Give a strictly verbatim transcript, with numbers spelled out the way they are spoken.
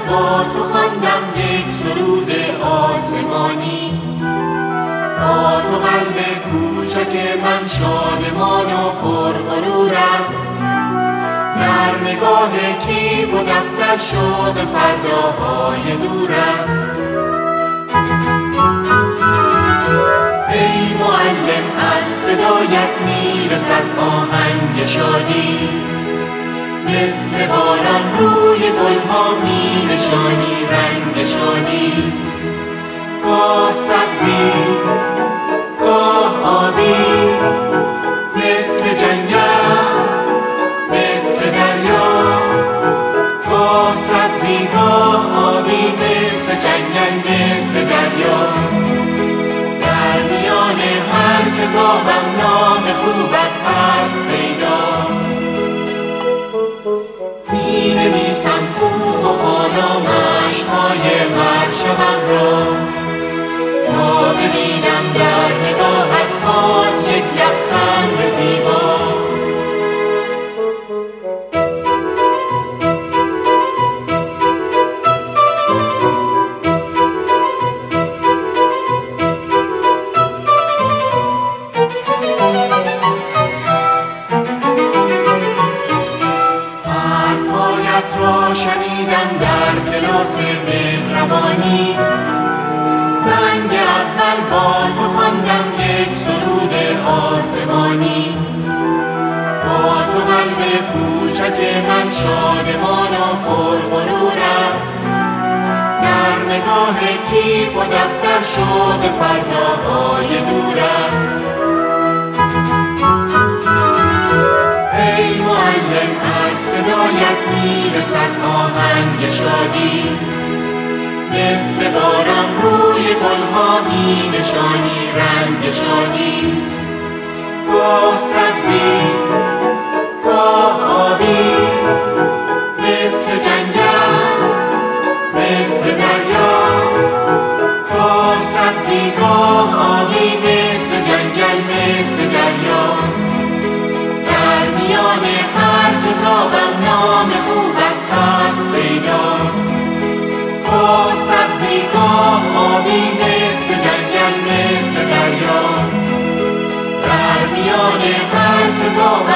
با تو خواندم یک سرود آسمانی. با تو قلب کوچک من شادمان و پرغرور است. در نگاه کیف و دفتر شوق فرداهای دور است. ای معلم از صدایت میرسد آهنگ شادی. مثل باران روی گلها می نشانی رنگ شادی. گاه سبزی گاه آبی، مثل جنگل مثل دریا. گاه سبزی گاه آبی، مثل جنگل مثل دریا. در میان هر کتابم نام خوبت هست پیدا. می نویسم خوب و خوانم عشقهای هر شبم را، تا ببینم در نگاهت باز یک لبخند زیبا. حرفایت را شنیدم در کلاس مهربانی. زنگ اول با تو خواندم یک سرود آسمانی. با تو قلب کوچک من شادمان و پرغرور است. در نگاه کیف و دفتر شوق فرداهای دور است. ای معلم از صدایت میرسد آهنگ شادی. مثل باران روی گلها می نشانی رنگ شادی. گاه سبزی گاه آبی، مثل جنگل مثل دریا. گاه سبزی گاه آبی، مثل جنگل مثل دریا. در میان هر کتابم نام خوبت هست پیدا. گاه سبزی گاه آبی، مثل جنگل مثل دریا. در میان هر کتاب